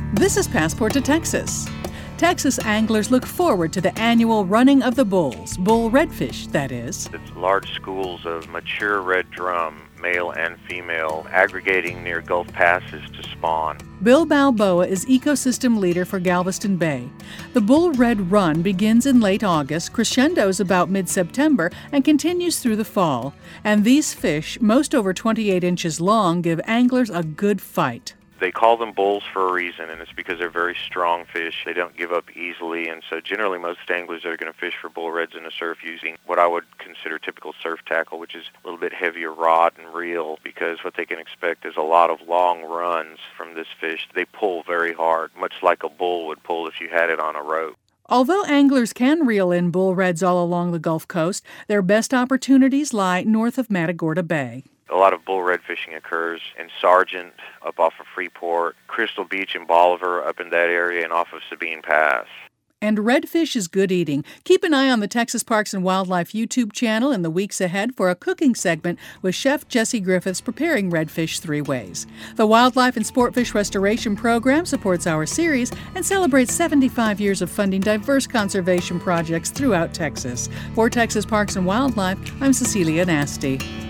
This is Passport to Texas. Texas anglers look forward to the annual running of the bulls, bull redfish, that is. It's large schools of mature red drum, male and female, aggregating near Gulf passes to spawn. Bill Balboa is ecosystem leader for Galveston Bay. The Bull Red Run begins in late August, crescendos about mid-September, and continues through the fall. And these fish, most over 28 inches long, give anglers a good fight. They call them bulls for a reason, and it's because they're very strong fish. They don't give up easily, and so generally most anglers are going to fish for bull reds in the surf using what I would consider typical surf tackle, which is a little bit heavier rod and reel, because what they can expect is a lot of long runs from this fish. They pull very hard, much like a bull would pull if you had it on a rope. Although anglers can reel in bull reds all along the Gulf Coast, their best opportunities lie north of Matagorda Bay. A lot of bull red fishing occurs in Sargent, up off of Freeport, Crystal Beach and Bolivar, up in that area, and off of Sabine Pass. And redfish is good eating. Keep an eye on the Texas Parks and Wildlife YouTube channel in the weeks ahead for a cooking segment with Chef Jesse Griffiths preparing redfish 3 ways. The Wildlife and Sportfish Restoration Program supports our series and celebrates 75 years of funding diverse conservation projects throughout Texas. For Texas Parks and Wildlife, I'm Cecilia Nasty.